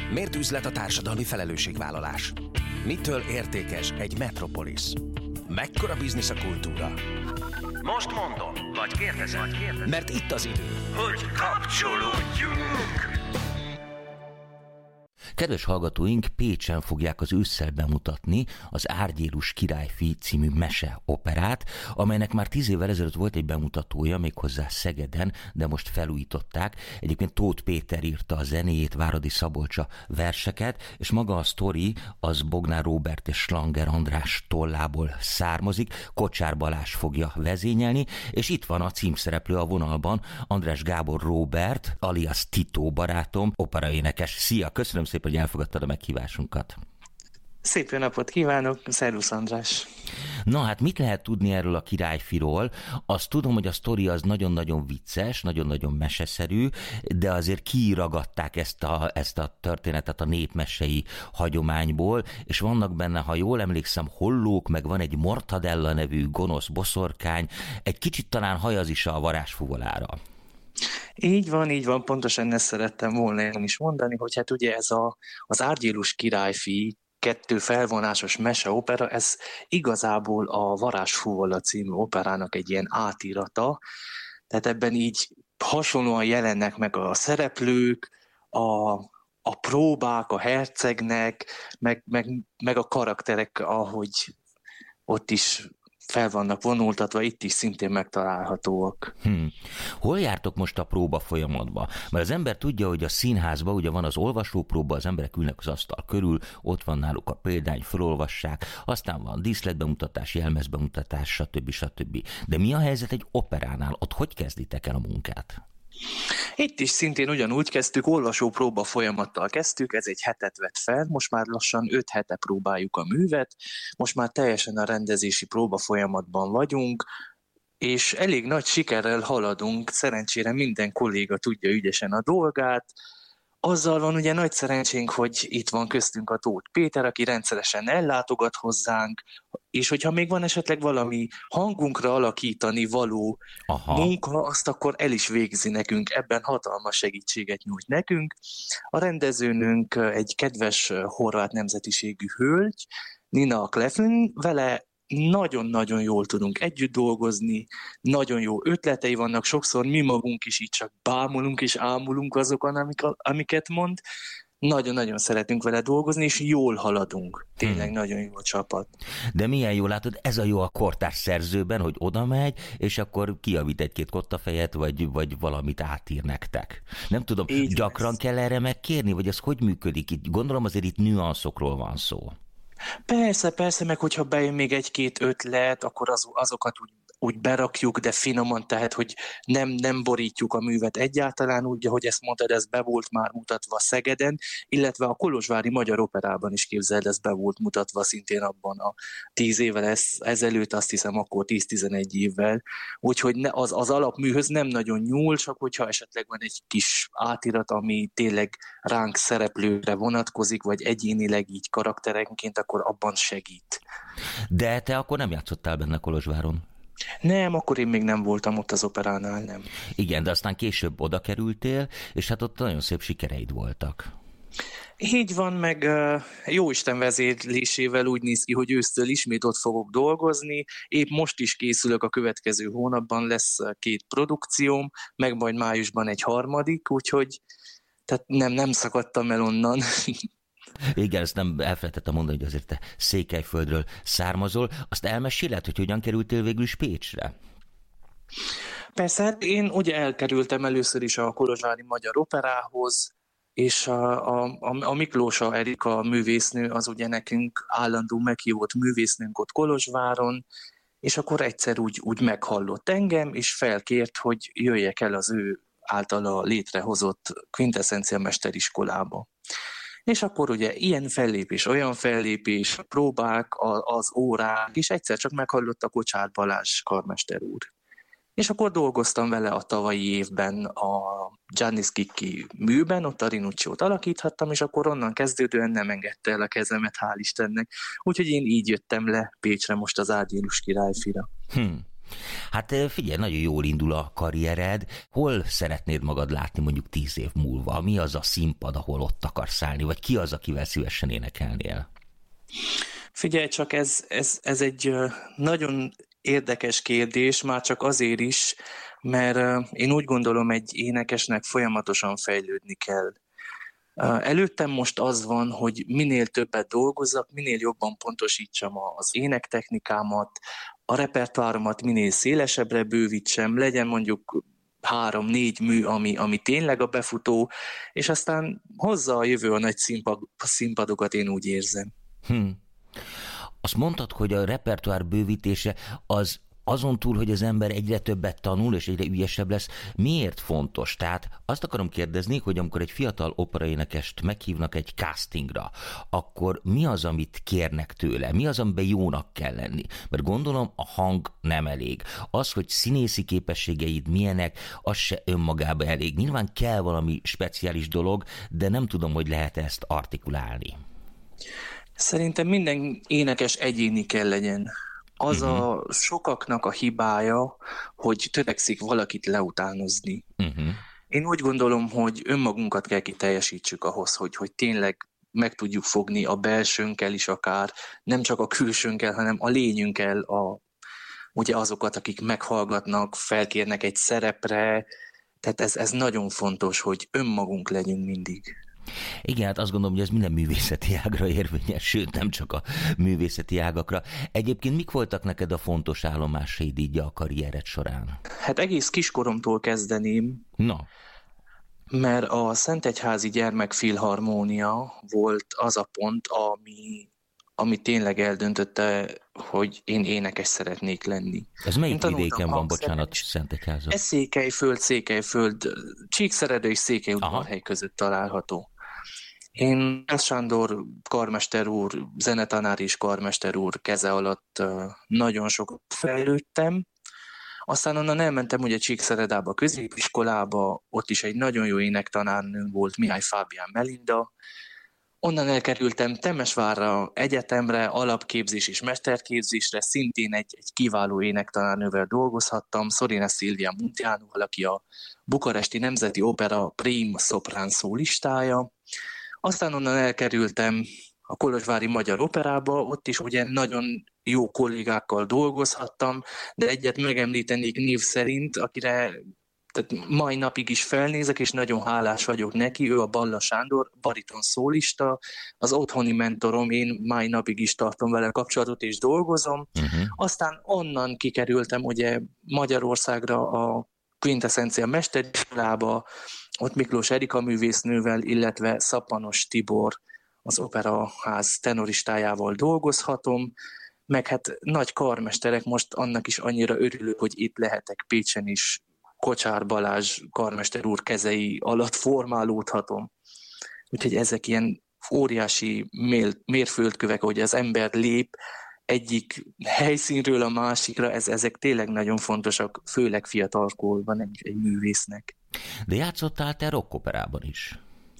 Miért üzlet a társadalmi felelősségvállalás? Mitől értékes egy metropolisz? Mekkora biznisz a kultúra? Most mondom, vagy kérdezem. Mert itt az idő, hogy kapcsolódjunk! Kedves hallgatóink, Pécsen fogják az ősszel bemutatni az Árgyélus királyfi című meseoperát, amelynek már 10 évvel ezelőtt volt egy bemutatója, méghozzá Szegeden, de most felújították. Egyébként Tóth Péter írta a zenéjét, Váradi Szabolcs a verseket, és maga a sztori az Bognár Róbert és Slanger András tollából származik. Kocsár Balázs fogja vezényelni, és itt van a címszereplő a vonalban, András Gábor Róbert, alias Tito barátom, operaénekes. Szia, köszönöm szépen, hogy elfogadtad a meghívásunkat. Szép jó napot kívánok, szervusz András! Na hát mit lehet tudni erről a királyfiról? Azt tudom, hogy a sztori az nagyon-nagyon vicces, nagyon-nagyon meseszerű, de azért kiragadták ezt a történetet a népmesei hagyományból, és vannak benne, ha jól emlékszem, hollók, meg van egy Mortadella nevű gonosz boszorkány, egy kicsit talán hajaz is a varázsfuvolára. Így van, pontosan ezt szerettem volna én is mondani, hogy hát ugye ez az Árgyélus királyfi 2 felvonásos meseopera, ez igazából a Varázsfuvola című operának egy ilyen átirata, tehát ebben így hasonlóan jelennek meg a szereplők, a próbák a hercegnek, meg a karakterek, ahogy ott is fel vannak vonultatva, itt is szintén megtalálhatóak. Hol jártok most a próba folyamatban? Mert az ember tudja, hogy a színházban ugye van az olvasópróba, az emberek ülnek az asztal körül, ott van náluk a példány, felolvassák, aztán van díszletbemutatás, jelmezbemutatás, stb. De mi a helyzet egy operánál? Ott hogy kezditek el a munkát? Itt is szintén ugyanúgy kezdtük, olvasópróba folyamattal kezdtük, ez egy hetet vett fel, most már lassan 5 hete próbáljuk a művet, most már teljesen a rendezési próba folyamatban vagyunk, és elég nagy sikerrel haladunk, szerencsére minden kolléga tudja ügyesen a dolgát. Azzal van ugye nagy szerencsénk, hogy itt van köztünk a Tóth Péter, aki rendszeresen ellátogat hozzánk, és hogyha még van esetleg valami hangunkra alakítani való munka, azt akkor el is végzi nekünk, ebben hatalmas segítséget nyújt nekünk. A rendezőnünk egy kedves horvát nemzetiségű hölgy, Nina Klefn, vele nagyon-nagyon jól tudunk együtt dolgozni, nagyon jó ötletei vannak, sokszor mi magunk is így csak bámulunk és ámulunk azokon, amiket mond. Nagyon-nagyon szeretünk vele dolgozni, és jól haladunk. Tényleg nagyon jó a csapat. De milyen jól látod, ez a jó a kortárs szerzőben, hogy oda megy, és akkor kijavít 1-2 kottafejet, vagy valamit átír nektek. Nem tudom, így gyakran kell erre megkérni, vagy ez hogy működik? Itt, gondolom azért itt nüanszokról van szó. Persze, meg hogyha bejön még 1-2 ötlet, akkor azokat úgy berakjuk, de finoman, tehát, hogy nem borítjuk a művet egyáltalán, úgy, ahogy ezt mondtad, ez be volt már mutatva Szegeden, illetve a Kolozsvári Magyar Operában is képzeld, ez be volt mutatva szintén abban a 10 évvel ezelőtt, azt hiszem akkor 10-11 évvel, úgyhogy az alapműhöz nem nagyon nyúl, csak hogyha esetleg van egy kis átirat, ami tényleg ránk szereplőre vonatkozik, vagy egyénileg így karakterenként, akkor abban segít. De te akkor nem játszottál benne Kolozsváron? Nem, akkor én még nem voltam ott az operánál, nem. Igen, de aztán később oda kerültél, és hát ott nagyon szép sikereid voltak. Így van, meg jóisten vezérlésével úgy néz ki, hogy ősztől ismét ott fogok dolgozni. Épp most is készülök, a következő hónapban lesz 2 produkcióm, meg majd májusban egy 3, úgyhogy tehát nem szakadtam el onnan. Igen, ezt nem elfelejtettem mondani, hogy azért te Székelyföldről származol. Azt elmeséled, hogy hogyan kerültél végül is Pécsre? Persze, én ugye elkerültem először is a Kolozsvári Magyar Operához, és a Miklósa Erika művésznő az ugye nekünk állandó meghívott művésznőnk ott Kolozsváron, és akkor egyszer úgy meghallott engem, és felkért, hogy jöjjek el az ő általa létrehozott Quintessencia mesteriskolába. És akkor ugye ilyen fellépés, olyan fellépés, próbák, az órák, és egyszer csak meghallott a Kocsár Balázs karmester úr. És akkor dolgoztam vele a tavalyi évben a Gianni Schicchi műben, ott a Rinucciót alakíthattam, és akkor onnan kezdődően nem engedte el a kezemet, hál' Istennek. Úgyhogy én így jöttem le Pécsre most az Árgyélus királyfira. Hát figyelj, nagyon jól indul a karriered. Hol szeretnéd magad látni mondjuk 10 év múlva? Mi az a színpad, ahol ott akarsz állni? Vagy ki az, akivel szívesen énekelnél? Figyelj csak, ez egy nagyon érdekes kérdés, már csak azért is, mert én úgy gondolom, egy énekesnek folyamatosan fejlődni kell. Előttem most az van, hogy minél többet dolgozzak, minél jobban pontosítsam az énektechnikámat, a repertoáromat minél szélesebbre bővítsem, legyen mondjuk 3-4 mű, ami tényleg a befutó, és aztán hozza a jövő a nagy színpadokat, én úgy érzem. Azt mondtad, hogy a repertoár bővítése az azon túl, hogy az ember egyre többet tanul és egyre ügyesebb lesz, miért fontos? Tehát azt akarom kérdezni, hogy amikor egy fiatal operaénekest meghívnak egy castingra, akkor mi az, amit kérnek tőle? Mi az, amiben jónak kell lenni? Mert gondolom a hang nem elég. Az, hogy színészi képességeid milyenek, az se önmagában elég. Nyilván kell valami speciális dolog, de nem tudom, hogy lehet ezt artikulálni. Szerintem minden énekes egyéni kell legyen. Az a sokaknak a hibája, hogy törekszik valakit leutánozni. Én úgy gondolom, hogy önmagunkat kell kiteljesítsük ahhoz, hogy tényleg meg tudjuk fogni a belsőnkkel is akár, nem csak a külsőnkkel, hanem a lényünkkel ugye azokat, akik meghallgatnak, felkérnek egy szerepre. Tehát ez nagyon fontos, hogy önmagunk legyünk mindig. Igen, hát azt gondolom, hogy ez minden művészeti ágra érvényes, sőt nem csak a művészeti ágakra. Egyébként mik voltak neked a fontos állomásaid így a karriered során? Hát egész kiskoromtól kezdeném, mert a Szentegyházi Gyermekfilharmónia volt az a pont, ami tényleg eldöntötte, hogy én énekes szeretnék lenni. Ez melyik vidéken van, bocsánat, Szentegyházon? Ez Székelyföld, Csíkszereda és Székelyudvarhely között található. Én Gász Sándor karmester úr, zenetanár és karmester úr keze alatt nagyon sokat fejlődtem. Aztán onnan elmentem ugye Csíkszeredába, középiskolába, ott is egy nagyon jó énektanárnő volt, Mihály Fábián Melinda. Onnan elkerültem Temesvárra egyetemre, alapképzés és mesterképzésre, szintén egy kiváló énektanárnővel dolgozhattam, Szorina Szilvia Muntiánóval, aki a Bukaresti Nemzeti Opera prím szoprán szólistája. Aztán onnan elkerültem a Kolozsvári Magyar Operába, ott is ugye nagyon jó kollégákkal dolgozhattam, de egyet megemlítenék név szerint, akire tehát mai napig is felnézek, és nagyon hálás vagyok neki, ő a Balla Sándor, bariton szólista, az otthoni mentorom, én mai napig is tartom vele kapcsolatot, és dolgozom. Aztán onnan kikerültem ugye Magyarországra a Quintessencia mesteriskolába, ott Miklós Erika művésznővel, illetve Szappanos Tibor, az Operaház tenoristájával dolgozhatom, meg hát nagy karmesterek, most annak is annyira örülök, hogy itt lehetek Pécsen is, Kocsár Balázs karmester úr kezei alatt formálódhatom. Úgyhogy ezek ilyen óriási mérföldkövek, hogy az ember lép egyik helyszínről a másikra, ezek tényleg nagyon fontosak, főleg fiatalkorban egy művésznek. De játszottál te rockoperában is?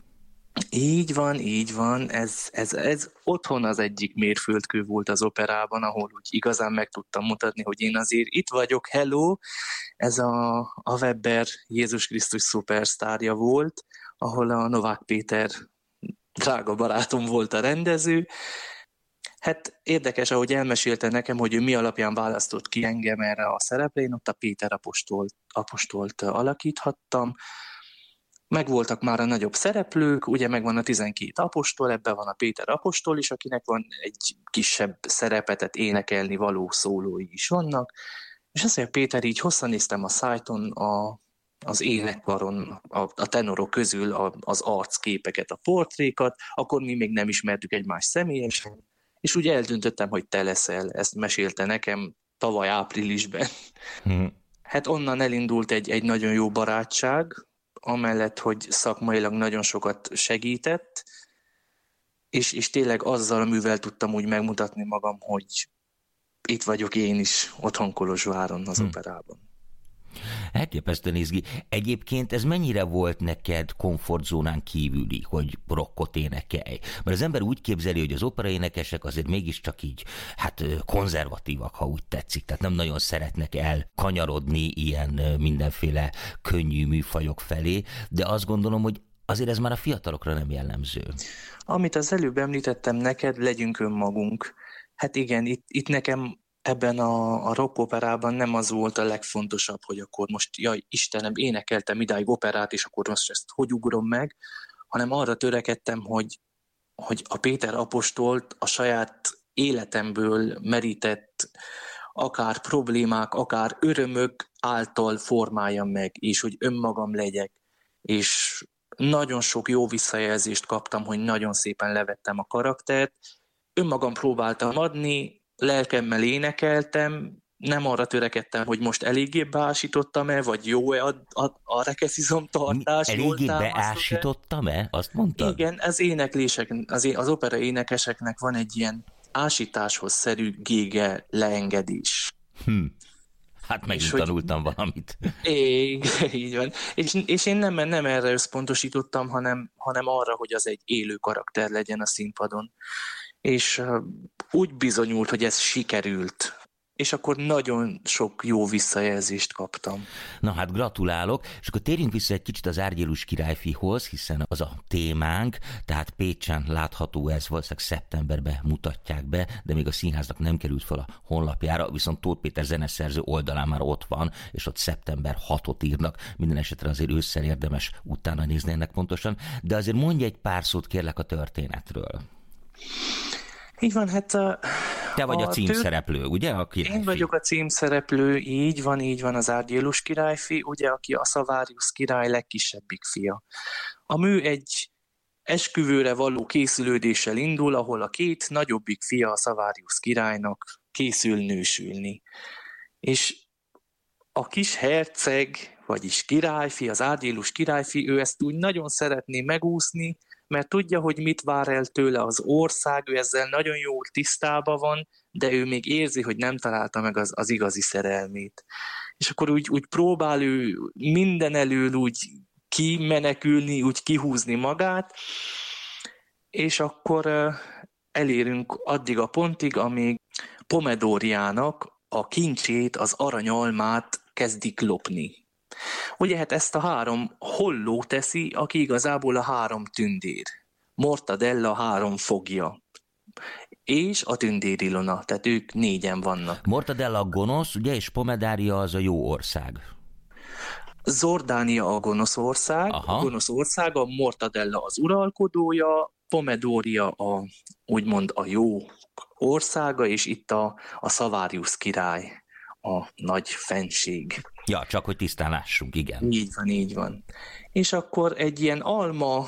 Így van. Ez otthon az egyik mérföldkő volt az operában, ahol úgy igazán meg tudtam mutatni, hogy én azért itt vagyok, hello! Ez a Weber Jézus Krisztus szupersztárja volt, ahol a Novák Péter drága barátom volt a rendező. Hát érdekes, ahogy elmesélte nekem, hogy ő mi alapján választott ki engem erre a szerepre, én ott a Péter apostolt alakíthattam. Megvoltak már a nagyobb szereplők, ugye megvan a 12 apostol, ebben van a Péter apostol is, akinek van egy kisebb szerepetet énekelni való szólói is vannak, és azt mondja, Péter, így hosszan néztem a szájton, az énekkaron, a tenorok közül az arcképeket, a portrékat, akkor mi még nem ismertük egymást személyesen, és úgy eldöntöttem, hogy te leszel, ezt mesélte nekem tavaly áprilisban. Hát onnan elindult egy nagyon jó barátság, amellett, hogy szakmailag nagyon sokat segített, és tényleg azzal a művel tudtam úgy megmutatni magam, hogy itt vagyok én is, otthon Kolozsváron az operában. Elképesztően izgi. Egyébként ez mennyire volt neked komfortzónán kívüli, hogy rockot énekelj? Mert az ember úgy képzeli, hogy az operaénekesek azért mégiscsak így, hát konzervatívak, ha úgy tetszik, tehát nem nagyon szeretnek elkanyarodni ilyen mindenféle könnyű műfajok felé, de azt gondolom, hogy azért ez már a fiatalokra nem jellemző. Amit az előbb említettem neked, legyünk önmagunk. Hát igen, itt nekem ebben a rockoperában nem az volt a legfontosabb, hogy akkor most, jaj Istenem, énekeltem idáig operát, és akkor most ezt hogy ugrom meg, hanem arra törekedtem, hogy a Péter apostolt a saját életemből merített akár problémák, akár örömök által formáljam meg, és hogy önmagam legyek. És nagyon sok jó visszajelzést kaptam, hogy nagyon szépen levettem a karaktert, önmagam próbáltam adni, lelkemmel énekeltem, nem arra törekedtem, hogy most eléggé beásítottam-e, vagy jó-e a rekeszizomtartás. Eléggé beásítottam-e? Azt mondtad? Igen, az éneklések, az opera énekeseknek van egy ilyen ásításhoz szerű gége leengedés. Hát megint tanultam valamit. Így van. És én nem erre összpontosítottam, hanem arra, hogy az egy élő karakter legyen a színpadon. És úgy bizonyult, hogy ez sikerült. És akkor nagyon sok jó visszajelzést kaptam. Na hát gratulálok, és akkor térjünk vissza egy kicsit az Árgyélus királyfihoz, hiszen az a témánk, tehát Pécsen látható ez, valószínűleg szeptemberben mutatják be, de még a színháznak nem került fel a honlapjára, viszont Tóth Péter zeneszerző oldalán már ott van, és ott szeptember 6-ot írnak, minden esetre azért ősszel érdemes utána nézni ennek pontosan, de azért mondj egy pár szót kérlek a történetről. Így van, hát... Te vagy a címszereplő, ugye? A királyfi. Én vagyok a címszereplő, így van az Árgyélus királyfi, ugye, aki a Szavarius király legkisebbik fia. A mű egy esküvőre való készülődéssel indul, ahol a két nagyobbik fia a Szavarius királynak készül nősülni. És a kis herceg, vagyis királyfi, az Árgyélus királyfi, ő ezt úgy nagyon szeretné megúszni, mert tudja, hogy mit vár el tőle az ország, ő ezzel nagyon jól tisztában van, de ő még érzi, hogy nem találta meg az igazi szerelmét. És akkor úgy próbál ő minden elől úgy kimenekülni, úgy kihúzni magát, és akkor elérünk addig a pontig, amíg Pomedóriának a kincsét, az aranyalmát kezdik lopni. Ugye hát ezt a 3 holló teszi, aki igazából a 3 tündér. Mortadella 3 fogja. És a tündér Ilona, tehát ők 4-en vannak. Mortadella a gonosz, ugye, és Pomedária az a jó ország. Zordánia a gonosz ország, a gonosz ország, a Mortadella az uralkodója, Pomedória úgymond a jó országa, és itt a Szavarius király, a nagy fenség. Ja, csak hogy tisztán lássunk, igen. Így van. És akkor egy ilyen alma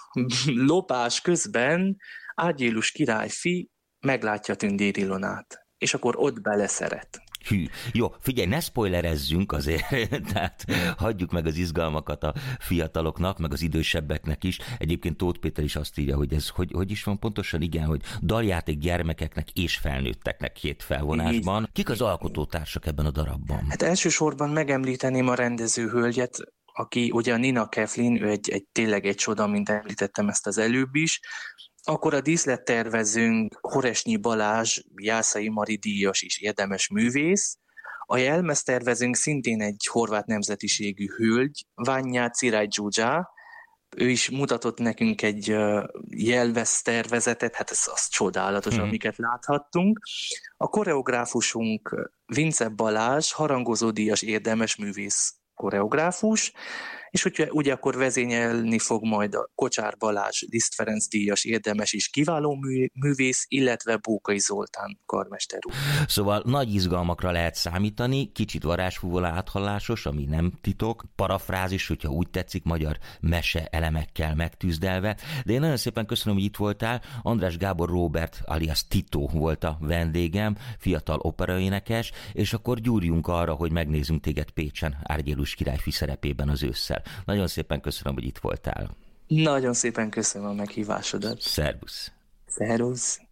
lopás közben Árgyélus királyfi meglátja Tündér Ilonát, és akkor ott beleszeret. Hű, jó, figyelj, ne spoilerezzünk azért, tehát hagyjuk meg az izgalmakat a fiataloknak, meg az idősebbeknek is. Egyébként Tóth Péter is azt írja, hogy ez hogy is van pontosan, igen, hogy daljáték gyermekeknek és felnőtteknek 2 felvonásban. Kik az alkotótársak ebben a darabban? Hát elsősorban megemlíteném a rendezőhölgyet, aki ugye a Nina Keflin, ő tényleg egy csoda, mint említettem ezt az előbb is. Akkor a díszlettervezőnk Horesnyi Balázs, Jászai Mari díjas és érdemes művész. A jelmeztervezőnk szintén egy horvát nemzetiségű hölgy, Vanya Cirály Dzsuzsa. Ő is mutatott nekünk egy jelmeztervezetet, hát ez az csodálatos, amiket láthattunk. A koreográfusunk Vince Balázs, harangozó díjas érdemes művész koreográfus, és ugye akkor vezényelni fog majd a Kocsár Balázs, Liszt Ferenc díjas érdemes és kiváló művész, illetve Bókai Zoltán karmester úr. Szóval nagy izgalmakra lehet számítani, kicsit varázsfúvó áthallásos, ami nem titok, parafrázis, hogyha úgy tetszik, magyar mese elemekkel megtűzdelve, de én nagyon szépen köszönöm, hogy itt voltál. András Gábor Róbert alias Tito volt a vendégem, fiatal operaénekes, és akkor gyúrjunk arra, hogy megnézzünk téged Pécsen Árgyélus királyfi szerepében az ősszel. Nagyon szépen köszönöm, hogy itt voltál. Nagyon szépen köszönöm a meghívásodat. Szervusz. Szervusz.